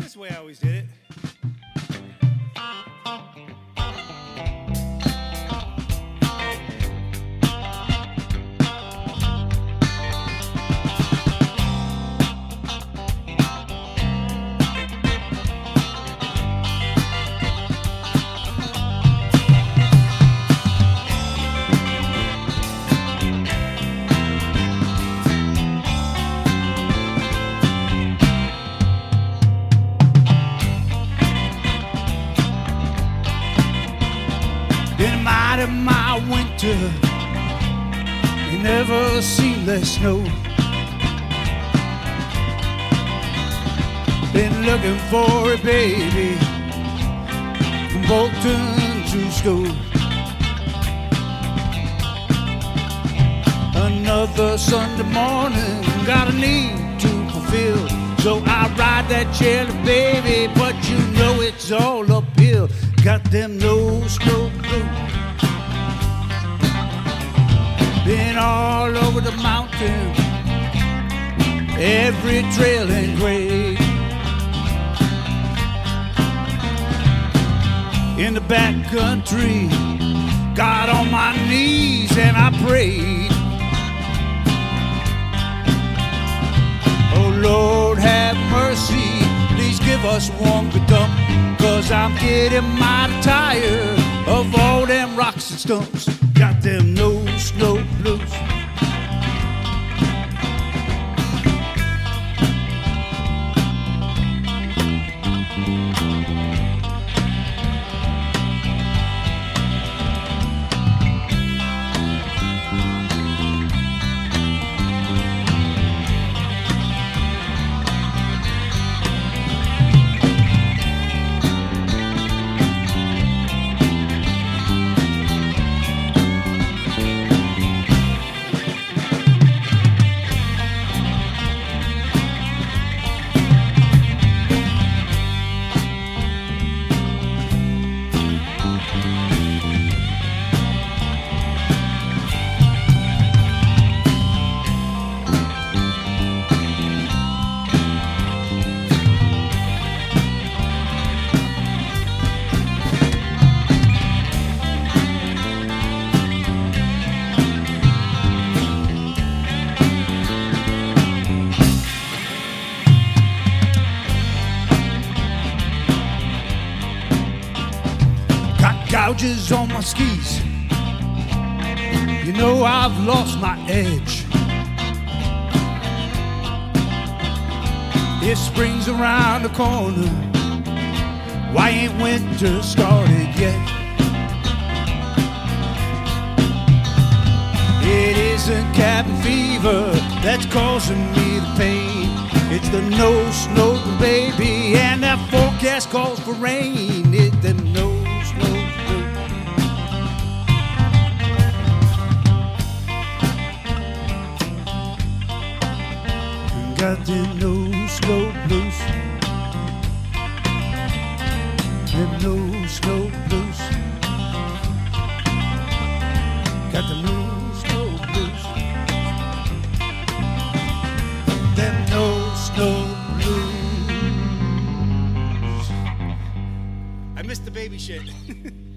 That's the way I always did it. Been mighty my winter, you never seen less snow. Been looking for a baby from Bolton to Stowe. Another Sunday morning, got a need to fulfill. So I ride that jelly baby, but you know it's all uphill. Got them no snow blues. Been all over the mountain, every trail and grade. In the back country, got on my knees and I prayed. Oh Lord, have mercy, please give us one good dump, 'cause I'm getting mighty tired of all them rocks and stumps. Got them no snow blues. Gouges on my skis, you know I've lost my edge. If spring's around the corner, why ain't winter started yet? It isn't cabin fever that's causing me the pain. It's the no snow, baby, and that forecast calls for rain. It's the no snow. Got them no snow blues. Them no snow blues. Got them no snow blues. Them no snow blues. I missed the baby shit.